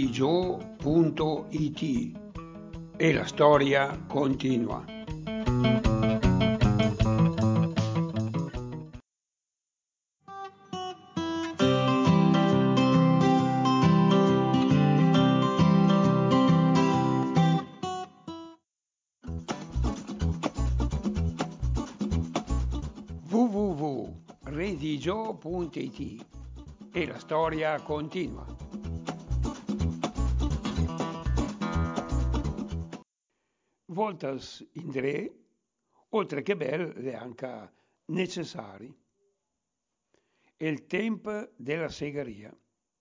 redigio.it e la storia continua. www.redigio.it e la storia continua. Voltas indré, oltre che bel, è anche necessari. È il tempo della segheria.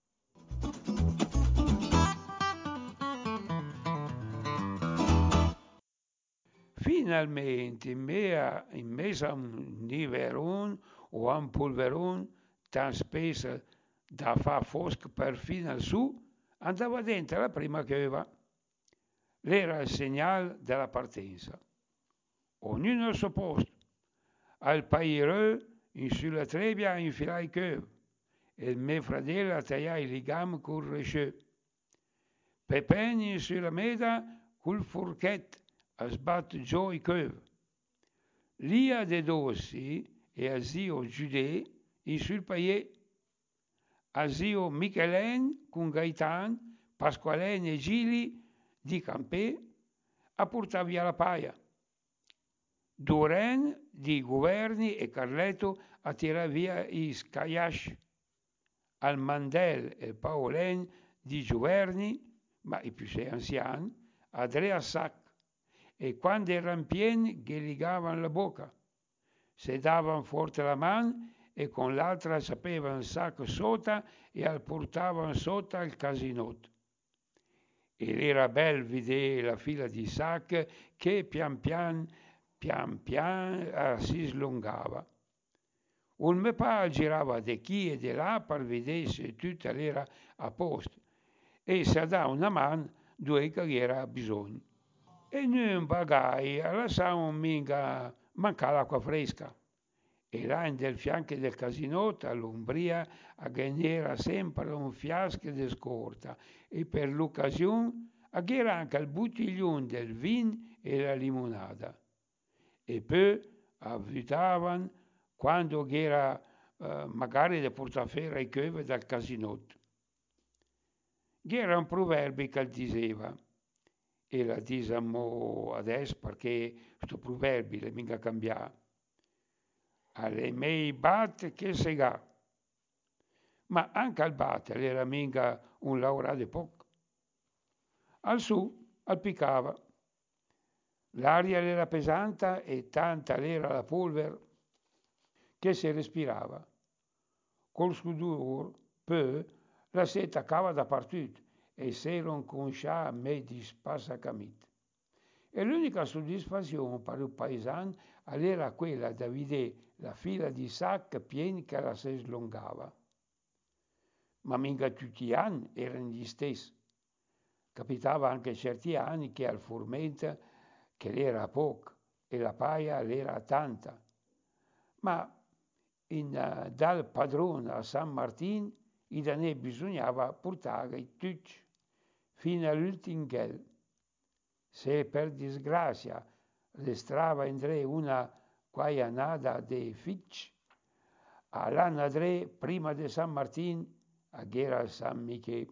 Finalmente, in mezzo a un niveron o a un polveron tan spesso da far fosco perfino al su, andava dentro la prima che aveva. Era il segnale della partenza. Ognuno al suo posto. Al paillero, in sulla trebbia, a infilare i coevi. E il mio fratello a tagliare i legami col resceux. Pepin sulla meda col forchetto a sbattere giù i coevi. Lia de Dossi e a zio Giudè in sul paillet. A zio Michelen con Gaetan, Pasqualen e Gili di Campè a portare via la paia. Duren di Governi e Carletto a tirare via i scaiaci. Al Mandel e Paolen di Governi, ma i più sei anziani, Andrea Sac, e quando erano pieni gli legavano la bocca. Se davano forte la mano e con l'altra sapevano il sacco sotto e al portavano sotto al casinotto. Ed era bel vedere la fila di sacche che pian pian si slungava. Un mio padre girava di qui e di là per vedere se tutto era a posto e se dà una mano dove che era bisogno. E noi un bagai lasciamo mica mancare l'acqua fresca. E là del fianco del casinotto all'Umbria era sempre un fiasco di scorta e per l'occasione era anche il bottiglione del vin e la limonata. E poi avvitavano quando era magari da portare fuori i coevi dal casinotto. Era un proverbio che diceva, e la diciamo adesso perché questo proverbio è mica cambiato. Alle mei bat che sega. Ma anche al battere era mica un laureato di poco. Al su, alpicava. L'aria era pesante e tanta era la polvere che si respirava. Col sudore, poi, la si attaccava dappertutto e s'erano conciati a me di spassacamite. E l'unica soddisfazione per il paesano era quella di vedere la fila di sacche pieni che la si slungava. Ma mica tutti gli anni erano gli stessi. Capitava anche certi anni che al frumento che l'era poco e la paia l'era tanta. Ma dal padrone a San Martin i danè bisognava portare tutti fino all'ultimo gel. Se per disgrazia restrava André una quaianada de fitch, all'anno André prima di San Martin a Ghera San Michele.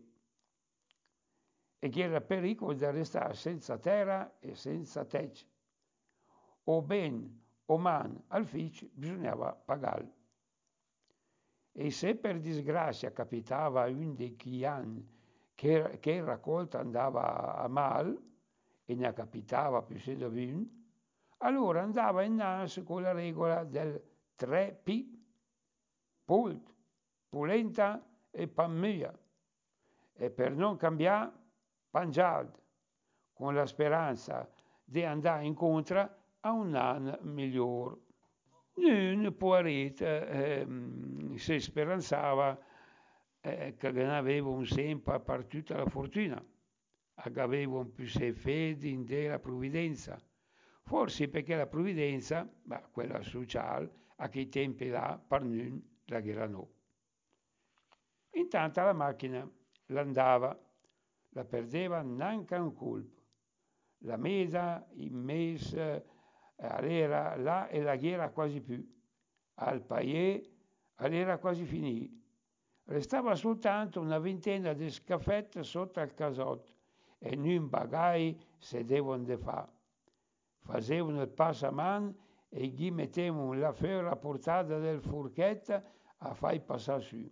E che era pericolo di restare senza terra e senza tetto. O ben o man al fitch bisognava pagare. E se per disgrazia capitava a un dei chian che il raccolto andava a mal, e ne capitava più se da un, allora andava innanzi con la regola del 3P, pult, polenta e pammia, e per non cambiare, pangiad, con la speranza di andare incontro a un anno migliore. Non poveretta si speranzava che non aveva un sempre per tutta la fortuna. Aveva un più se fede in della provvidenza. Forse perché la provvidenza, quella sociale, a quei tempi là, per non la guerra no. Intanto la macchina l'andava. la perdeva neanche un colpo. La meda in mese all'era là e la ghiera quasi più. Al paese all'era quasi finì. Restava soltanto una ventina di scaffette sotto al casotto e nun bagai sedevano de fa. Facevano il passaman e gli mettevano la fiora a portata del forchetta a fai passare su.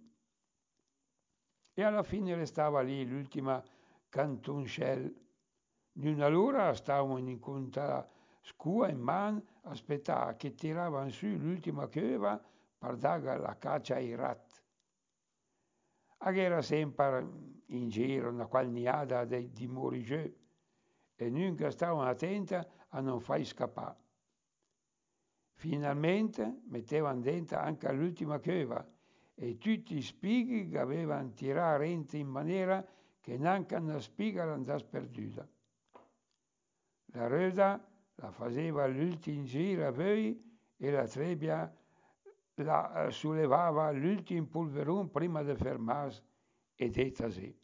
E alla fine restava lì l'ultima cantoncella. Una l'ora stavano in conta scua in mano, aspettava che tiravano su l'ultima cheva per dare la caccia ai ratti. Era sempre in giro una qualniada di morigè e nunca stavano attenti a non far scappare. Finalmente mettevano dentro anche l'ultima cheva e tutti i spighi che avevano tirato in maniera che neanche una spiga l'andasse perduta. La röda la faceva l'ultimo giro a voi e la trebbia la sollevava l'ultimo polverone prima di fermarsi e dettasi.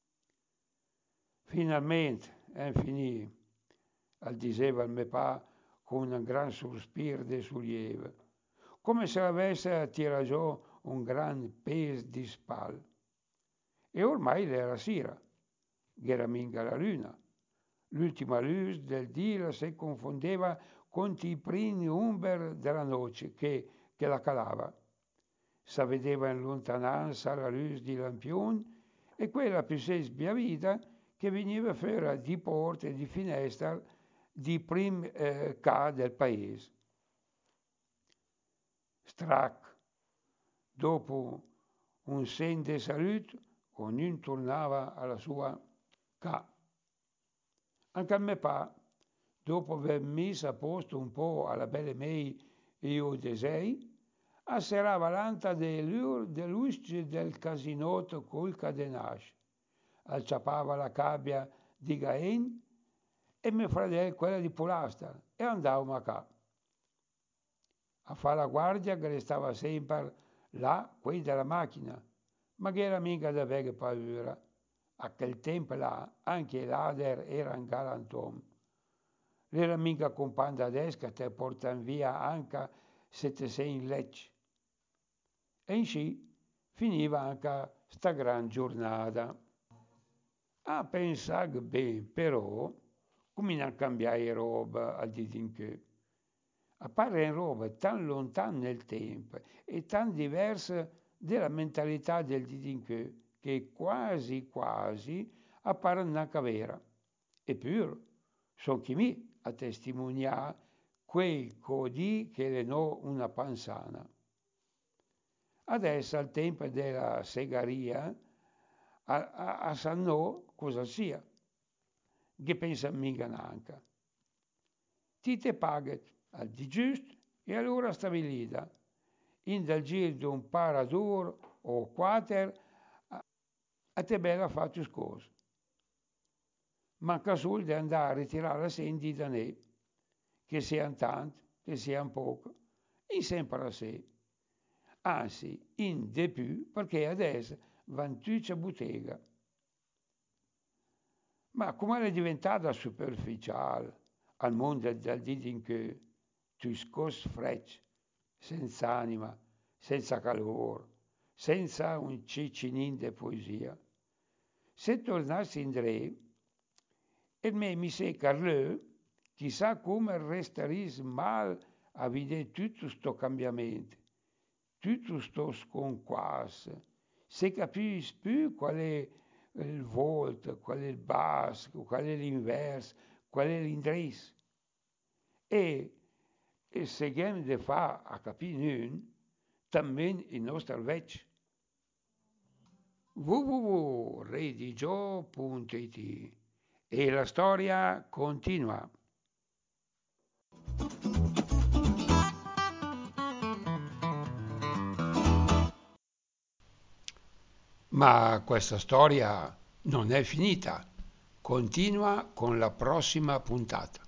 Finalmente è finito, diceva il mio papà con un gran sospiro di sollievo, come se avesse tirato giù un gran peso di spalle. E ormai era sera, era minga la luna. L'ultima luce del dì si confondeva con i primi umber della notte che la calava. Si vedeva in lontananza la luce di lampioni e quella più sbiavita che veniva fuori di porte e di finestre di prim ca del paese. Strac, dopo un sen di saluto, ognuno tornava alla sua ca. Anche a me pa, dopo aver messo a posto un po' alla belle mei io desei, asserrava l'anta dell'usce del casinotto col cadenace, acciappava la cabbia di Gain e mio fratello quella di Polastar e andavamo a ca. A fare la guardia che restava sempre là, qui della macchina, ma che era mica da avere paura. A quel tempo là anche i ladri erano galantuomini. L'era mica compagno da desca che portano via anche 700 lecce. E in sci finiva anche sta gran giornata. A pensare bene, però, comincia a cambiare roba al di che. Appare roba tan lontana nel tempo e tan diversa della mentalità del didinché che quasi quasi appare una vera. Eppure, sono chi mi a testimoniare quei codi che le no una panzana. Adesso al tempo della segaria a sanno cosa sia, che pensa mica neanche. Ti te pagat al di giusto e allora stabilita, in dal giro di un parador o quater a te bella fatto scorso. Manca solo di andare a ritirare la sendi da ne, che siano tanti, che siano poco, in sempre a sé. Anzi, in de più, perché adesso van tutti a bottega. Ma come è diventata superficiale al mondo del didinché, tu scos frecce, senza anima, senza calore, senza un ciccinin di poesia. Se tornassi in Dre, e me mi sei Carleux, chissà come resteris mal a vedere tutto sto cambiamento, tutto sto sconquasso, se capisci più qual è il volto, qual è il basso, qual è l'inverso, qual è l'indirizzo. E se abbiamo da fare a capire nun, también il nostro vecchio. www.redigio.it e la storia continua. Ma questa storia non è finita, continua con la prossima puntata.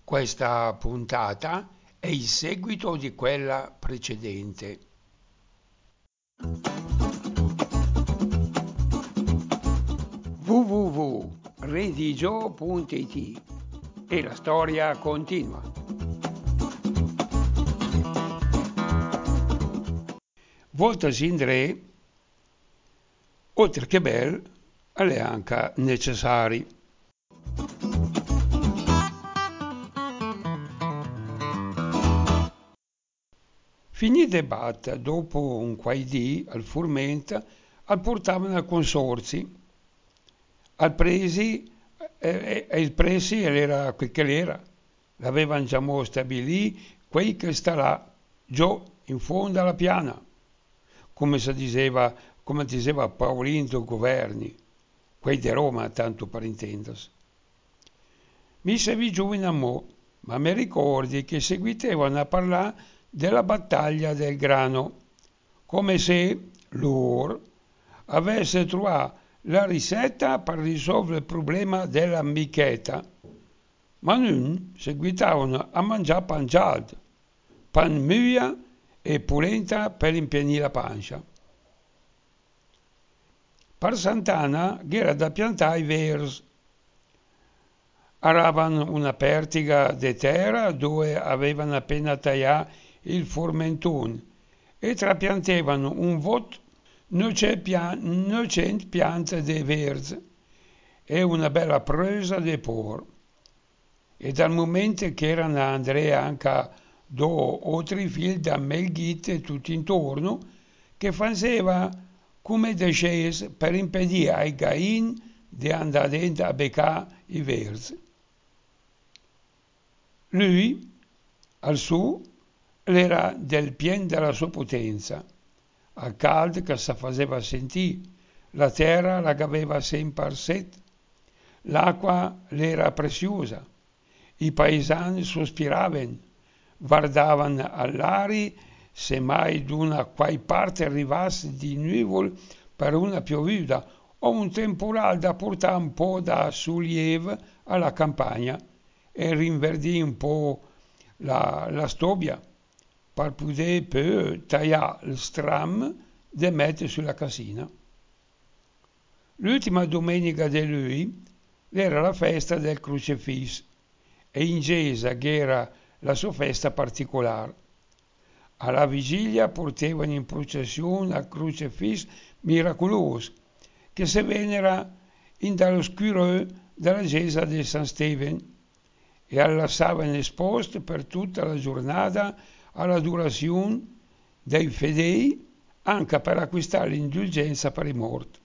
Questa puntata è il seguito di quella precedente. www.redigio.it e la storia continua. Voltasi in re, oltre che bel, alle anche necessari. Finì il debat, dopo un quai dì al Furmenta, al portavano al consorzi, al presi, e il presi era quel che l'era, l'avevano già stabilito, quei che sta là, giù, in fondo alla piana, come diceva Paolino Governi, quei di Roma, tanto per intendersi. Mi servì giù in amò, ma mi ricordi che seguitevano a parlare della battaglia del grano, come se loro avesse trovato la ricetta per risolvere il problema della micheta, ma non seguitavano a mangiare pancialdo, pan muia e polenta per impianire la pancia. Per Sant'Anna era da piantare i vers. Avevano una pertiga di terra dove avevano appena tagliato il formentone e trapiantavano un vot 900 piante di verze e una bella presa di por. E dal momento che erano Andrea anche due o tre figli da melghite tutto intorno, che faceva come decese per impedire ai gain di andare dentro a beccare i verzi. Lui, al su, era del pien della sua potenza, al caldo che si faceva sentire, la terra la aveva sempre set, l'acqua l'era preziosa, i paesani sospiravano, guardavano all'aria se mai d'una quai parte arrivasse di nuvole per una piovuta o un temporale da portare un po' da sollievo alla campagna e rinverdì un po' la stobbia per poter poi tagliare il stram da mettere sulla casina. L'ultima domenica di lui era la festa del Crocifisso e in chiesa che era la sua festa particolare. Alla vigilia portavano in processione al Crocifisso miracoloso che si venera in dall'oscuro della chiesa di San Stefano e lasciavano esposto per tutta la giornata all'adorazione dei fedeli anche per acquistare l'indulgenza per i morti.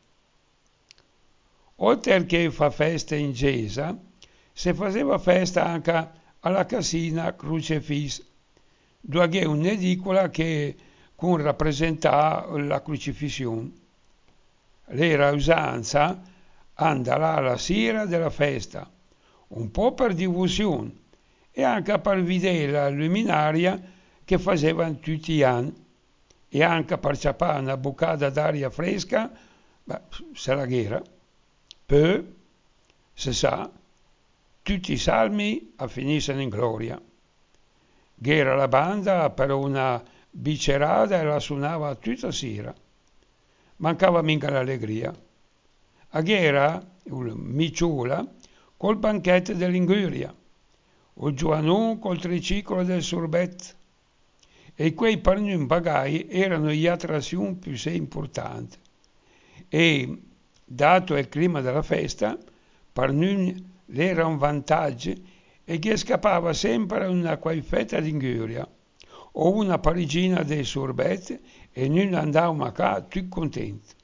Oltre che fa festa in chiesa, si faceva festa anche alla casina Crocifisso, dove è un'edicola che rappresenta la crocifissione. L'era usanza andare alla sera della festa, un po' per diversione e anche per vedere la luminaria che facevano tutti gli anni e anche per ciappare una boccata d'aria fresca, se la ghera. Poi, si sa, tutti i salmi finiscono in gloria. Ghera la banda per una bicerata e la suonava tutta sera. Mancava mica l'allegria. A Ghera, il Micciula, col banchetto dell'Inguria, il Giovanù col triciclo del sorbet, e quei per noi pagai erano le attrazioni più importanti. E, dato il clima della festa, per noi era un vantaggio e che scappava sempre una quaifetta d'Inguria o una parigina dei sorbet e noi andavamo a casa tutti contenti.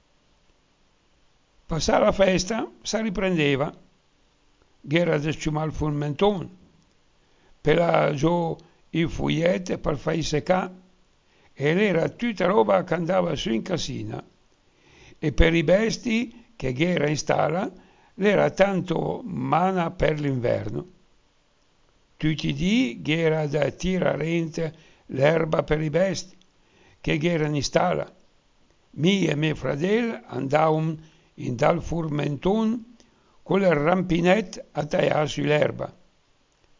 Passata la festa si riprendeva, era da sciumare il formentone, per giù i foglietti per far seccare e era tutta roba che andava su in casina. E per i besti che era in stalla era tanto mana per l'inverno. Tutti i dì era da tirare l'erba per i besti che erano in stalla. Mi e mio fratello andavamo in dal furmentone con il rampinetto a tagliare sull'erba.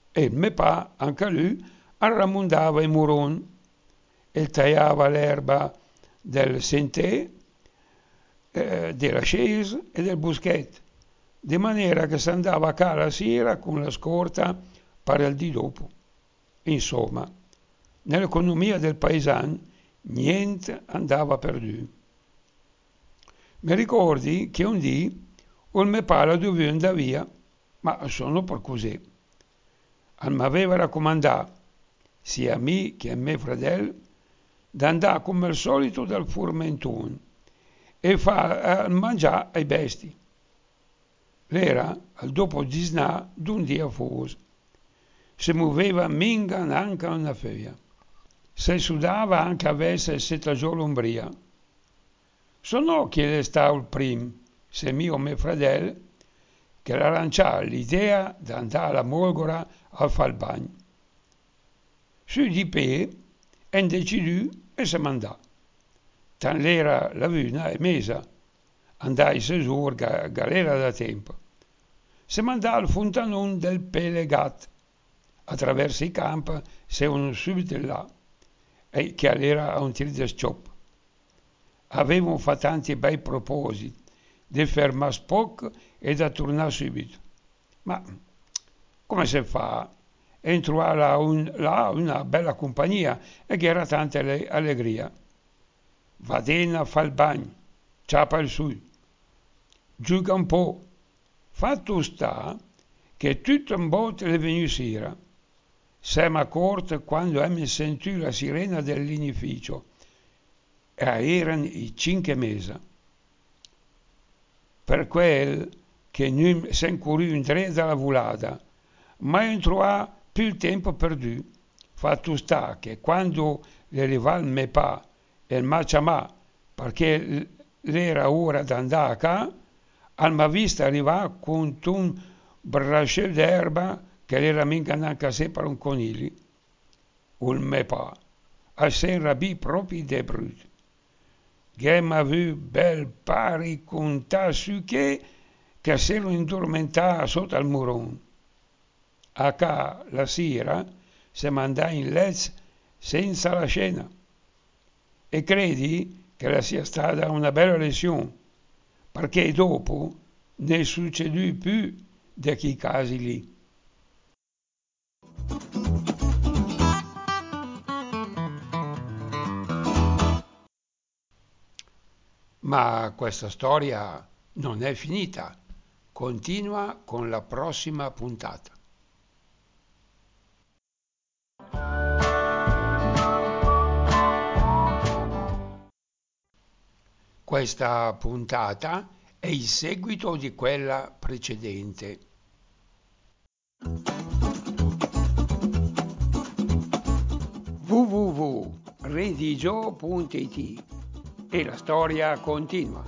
E il mio pa, anche lui, arramondava i muron e tagliava l'erba del sentè, della chaise e del buschet, di maniera che si andava a casa la sera con la scorta per il di dopo. Insomma, nell'economia del paesano niente andava perduto. Mi ricordi che un dì il mio padre doveva andare via, ma sono per così. Mi aveva raccomandato, sia a me che a mio fratello, di andare come al solito dal furmentone e far mangiare ai besti. L'era al dopo di sna d'un dia fuso. Si muoveva minga anche una feia. Si sudava anche a vesse setta giolombria. Sono che stava il primo, se mio fratello, che lanciava l'idea di andare alla Molgora a fare il bagno. Su di pe, e decidù e se mandò. Tan l'era la vuna e mesa, andai sesur galera da tempo. Se mandò al fontanon del Pelegat, attraverso i campi, se uno subito là, e che all'era a un tir di sciop. Avevano fatto tanti bei propositi, di fermare spoc e da tornare subito. Ma come si fa? E trovare là una bella compagnia e che era tanta allegria. Vadena fa il bagno, ciapa il su, giuga un po'. Fatto sta che tutto un botte le venì sera. Siamo accorti quando abbiamo sentito la sirena dell'inificio. E erano i 5 mesi. Per quel che noi siamo corriati in tre dalla volata, ma non trovavo più il tempo perduto. Fatto sta che quando le arrivava il mio pa e il macciamà, perché l'era ora di andare a casa, al vista arrivare con un braccio d'erba che era mica neanche sé per un coniglio. Il mio pa, a se inrabì proprio de brutto. Che m'ha vu bel pari contà su che se lo indormentava sotto al muron. A ca la sera se mandà in letto senza la cena. E credi che la sia stata una bella lezione, perché dopo ne succedì più di quei casi lì. Ma questa storia non è finita, continua con la prossima puntata. Questa puntata è il seguito di quella precedente. www.redigio.it e la storia continua.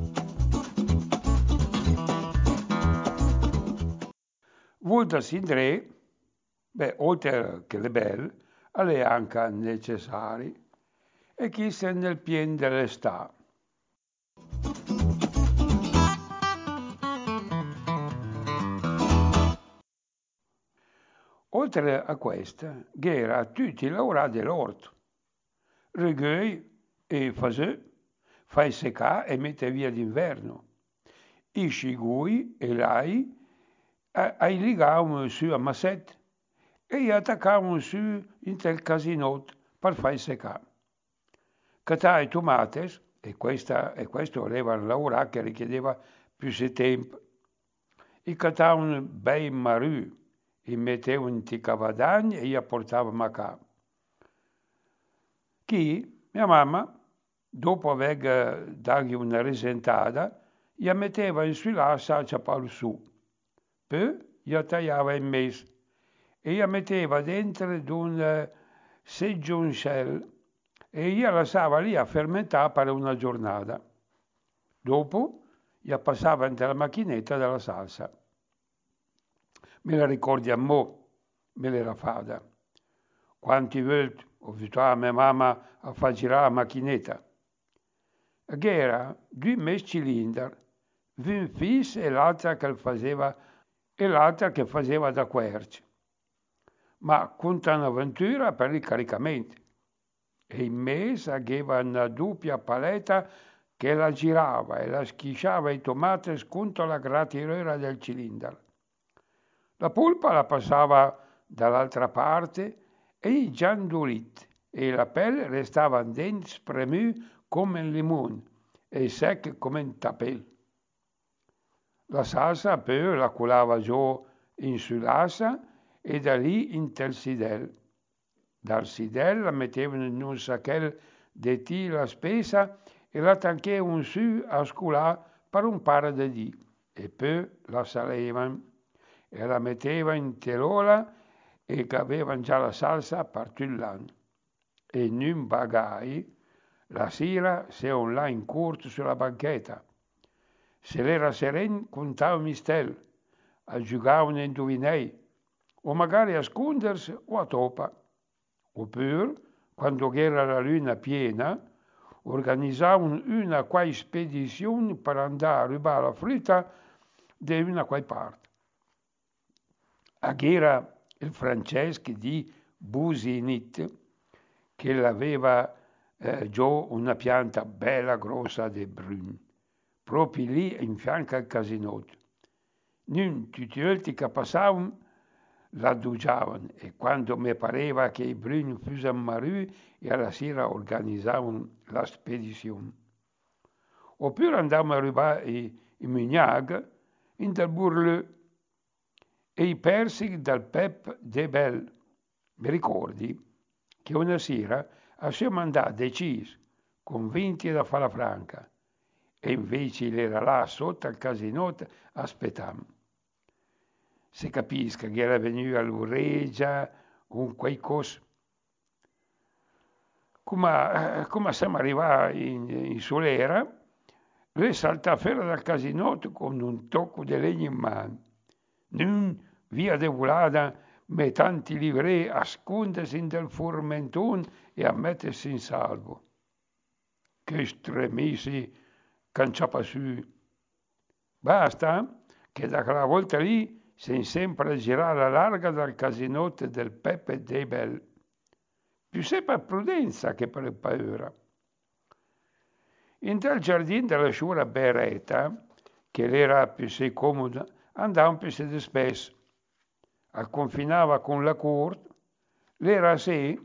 Volta Sindré, oltre che le belle, è anche necessarie e chi se nel pien dell'estate. Oltre a questa, era tutti lavorati all'orto. Reguei e fasè, fai seccare e mette via d'inverno. I scigui e l'ai ai ligavano su a massette e gli attaccavano su in tel casinotto per fai seccare. Catai tomates, e questo aveva un lavoro che richiedeva più tempo. I catavano bei marù, li mettevano in cavadagni e gli portavano a casa. Chi? Mia mamma, dopo aver dato una risentata, gli metteva in su la salsa per su. Poi gli tagliava in mezzo e gli metteva dentro d'un seggiuncel e gli lasciava lì a fermentare per una giornata. Dopo gli passava nella macchinetta della salsa. Me la ricordi a mo', me l'era fata. Quanti volte ho visto a mia mamma a far girare la macchinetta. Che era due messi cilindri, un fisso e l'altra che faceva da quercia. ma conta un'avventura per il caricamento. E in mezzo aveva una doppia paletta che la girava e la schisciava i tomati contro la gratinera del cilindro. La polpa la passava dall'altra parte e i giandurit e la pelle restava dentro spremuta come un limone e secca come un tapel. La salsa poi la colava giù in sull'assa e da lì in tel sidel. Dal sidel la mettevano in un sacchetto di tì la spesa e la tanchevano su a scolare per un paio di dì e poi la salevano e la mettevano in terola e che avevano già la salsa per tutto l'anno. E in un bagai la sera se un là in corto sulla banchetta. Se l'era sereno contava mistel, a giocare a indovinei, o magari a scondersi o a topa. Oppure, quando era la luna piena, organizzavano una quai spedizione per andare a rubare la frutta di una quai parte. Era il Francesco di Businit che l'aveva già una pianta bella grossa di brun, proprio lì in fianco al casinotto. Nun, tutti gli altri che passavano la dugiavano e quando mi pareva che i bruni fossero marù e alla sera organizzavano la spedizione. Oppure andavamo a rubare i mignag in del burlò e i persici dal Pep de Bell. Mi ricordi che una sera siamo andati decisi, convinti da fare la franca, e invece era là sotto al casinotto aspettando. Si capisca che era venuto all'ureggia con quei cos. Come siamo arrivati in solera, lui salta fuori dal casinotto con un tocco di legno in mano. Non via de volata, me tanti livrei a scondersi del formentone e a mettersi in salvo. Che stremisi canciapa su. Basta che da quella volta lì sei sempre a girare a larga dal casinotto del Peppe dei Bell. Più se per prudenza che per paura. In tal giardino della sua beretta, che l'era più se comoda, andava più se di spesso. Confinava con la corte, l'era a sé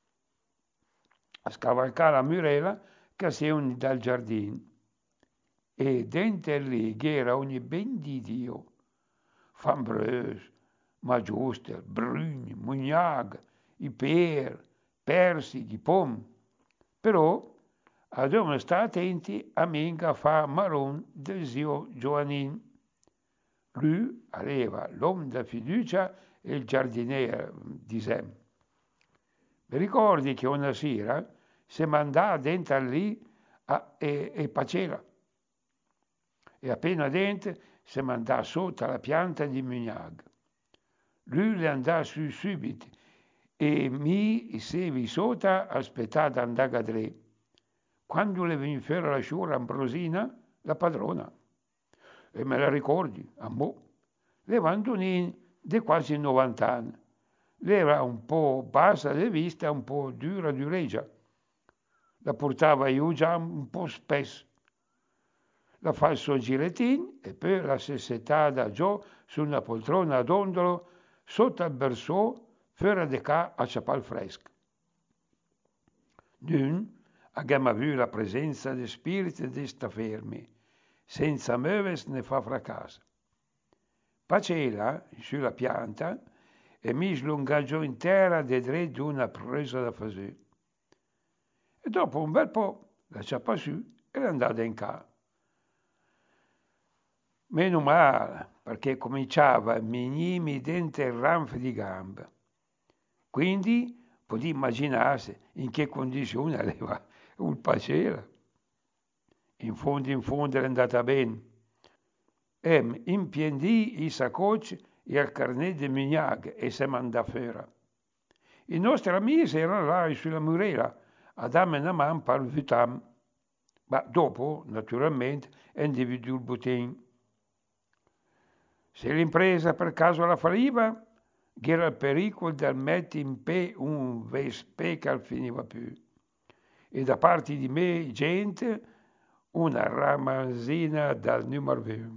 a scavalcare la murella che si unì dal giardino. E dentro lì era ogni ben di Dio, fambreuse, magiuster, brugni, mugnag, i persichi, pom. Però dobbiamo stare attenti a minga fa marron del zio Giovannin. Lui aveva l'uomo da fiducia e il giardiniere di Sem. Mi ricordi che una sera si mandava dentro lì e faceva. E appena dentro si mandava sotto la pianta di Mugnag. Lui le andava su subito e mi sevi sotto aspettare ad andare a tre. Quando le venne fuori la sciura Ambrosina, la padrona. E me la ricordi, a mo'. Levandonin di quasi 90 anni. L'era un po' bassa di vista, un po' dura di orecchia. La portava io già un po' spesso. La fa il suo girettin e poi la si settata giù su una poltrona a dondolo sotto al bersò fuori di qua a ciapal fresco. Nun abbiamo vu la presenza di spiriti di sta fermi, senza muoversi né fa fracasso. Facela sulla pianta e mi slungaggiò in terra di dritto una presa da fare. E dopo un bel po' la ciappa su e è andata in casa. Meno male, perché cominciava a mignimi dentro il ranfo di gambe. Quindi potete immaginarsi in che condizione aveva il pacera. In fondo è andata bene. Impiendì i saccocci e il carnet di Mignac e se mandò fuori. I nostri amici erano là sulla murella a darmi una mano per vutam. Ma dopo, naturalmente, individuò il bottino. Se l'impresa per caso la falliva, che era il pericolo del mettere in pe un vespè che non finiva più. E da parte di me, gente, una ramanzina dal numero 2.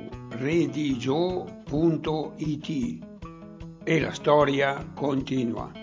www.redigio.it e la storia continua.